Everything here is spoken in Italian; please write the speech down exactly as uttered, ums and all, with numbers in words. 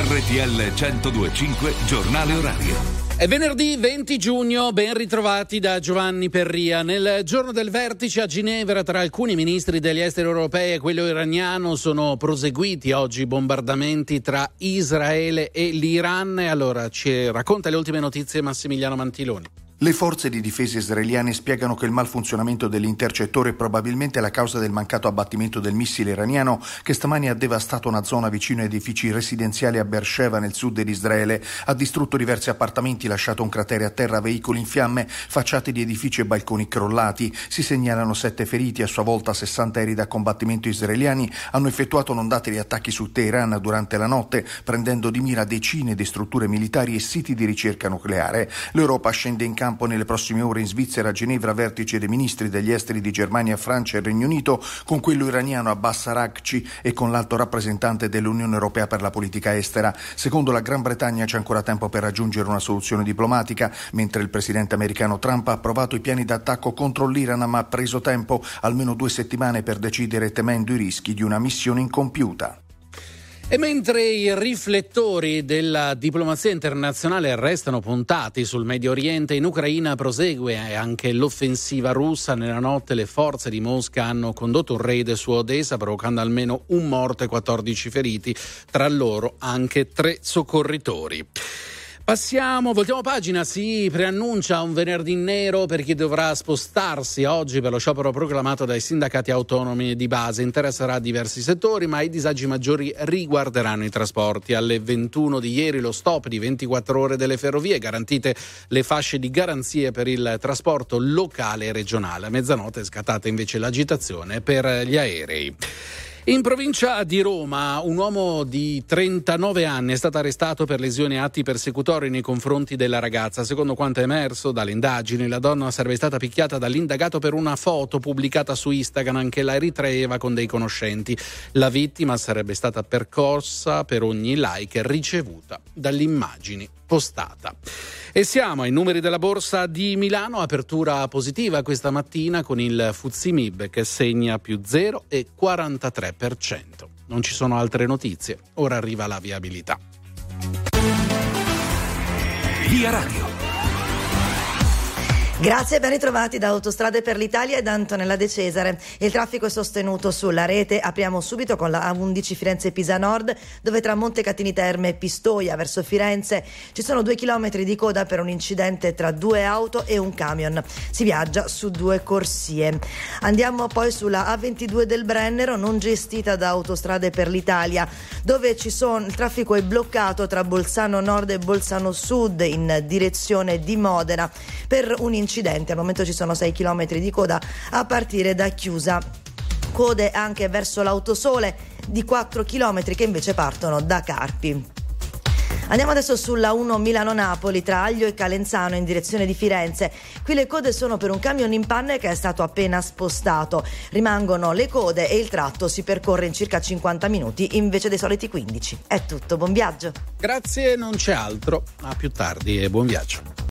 R T L centodue e cinque Giornale Orario. È venerdì venti giugno, ben ritrovati da Giovanni Perria. Nel giorno del vertice a Ginevra tra alcuni ministri degli esteri europei e quello iraniano sono proseguiti oggi i bombardamenti tra Israele e l'Iran. E allora ci racconta le ultime notizie Massimiliano Mantiloni. Le forze di difesa israeliane spiegano che il malfunzionamento dell'intercettore è probabilmente la causa del mancato abbattimento del missile iraniano che stamani ha devastato una zona vicino a edifici residenziali a Beersheva nel sud di Israele, ha distrutto diversi appartamenti, lasciato un cratere a terra, veicoli in fiamme, facciate di edifici e balconi crollati. Si segnalano sette feriti, a sua volta sessanta aerei da combattimento israeliani hanno effettuato ondate di attacchi su Teheran durante la notte, prendendo di mira decine di strutture militari e siti di ricerca nucleare. L'Europa scende in campo nelle prossime ore in Svizzera a Ginevra, vertice dei ministri degli esteri di Germania, Francia e Regno Unito, con quello iraniano Abbas Araghchi e con l'alto rappresentante dell'Unione Europea per la politica estera. Secondo la Gran Bretagna c'è ancora tempo per raggiungere una soluzione diplomatica, mentre il presidente americano Trump ha approvato i piani d'attacco contro l'Iran, ma ha preso tempo, almeno due settimane, per decidere, temendo i rischi di una missione incompiuta. E mentre i riflettori della diplomazia internazionale restano puntati sul Medio Oriente, in Ucraina prosegue anche l'offensiva russa. Nella notte le forze di Mosca hanno condotto un raid su Odessa, provocando almeno un morto e quattordici feriti, tra loro anche tre soccorritori. Passiamo, voltiamo pagina, si preannuncia un venerdì nero per chi dovrà spostarsi oggi per lo sciopero proclamato dai sindacati autonomi di base. Interesserà diversi settori, ma i disagi maggiori riguarderanno i trasporti. Alle ventuno di ieri lo stop di ventiquattro ore delle ferrovie, garantite le fasce di garanzie per il trasporto locale e regionale. A mezzanotte è scattata invece l'agitazione per gli aerei. In provincia di Roma un uomo di trentanove anni è stato arrestato per lesioni e atti persecutori nei confronti della ragazza. Secondo quanto è emerso dalle indagini, la donna sarebbe stata picchiata dall'indagato per una foto pubblicata su Instagram che la ritraeva con dei conoscenti. La vittima sarebbe stata percossa per ogni like ricevuta dalle immagini postata. E siamo ai numeri della borsa di Milano, apertura positiva questa mattina con il Fuzzi Mib che segna più zero virgola quarantatré per cento. Non ci sono altre notizie, ora arriva la viabilità. Via Radio. Grazie, ben ritrovati da Autostrade per l'Italia e da Antonella De Cesare. Il traffico è sostenuto sulla rete. Apriamo subito con la A undici Firenze-Pisa Nord, dove tra Montecatini Terme e Pistoia verso Firenze ci sono due chilometri di coda per un incidente tra due auto e un camion. Si viaggia su due corsie. Andiamo poi sulla A ventidue del Brennero, non gestita da Autostrade per l'Italia, dove ci sono, il traffico è bloccato tra Bolzano Nord e Bolzano Sud in direzione di Modena per un incidente. Al momento ci sono sei chilometri di coda a partire da Chiusa. Code anche verso l'Autosole di quattro chilometri che invece partono da Carpi. Andiamo adesso sulla uno Milano-Napoli tra Aglio e Calenzano in direzione di Firenze. Qui le code sono per un camion in panne che è stato appena spostato. Rimangono le code e il tratto si percorre in circa cinquanta minuti invece dei soliti quindici. È tutto, buon viaggio. Grazie, non c'è altro. A più tardi e buon viaggio.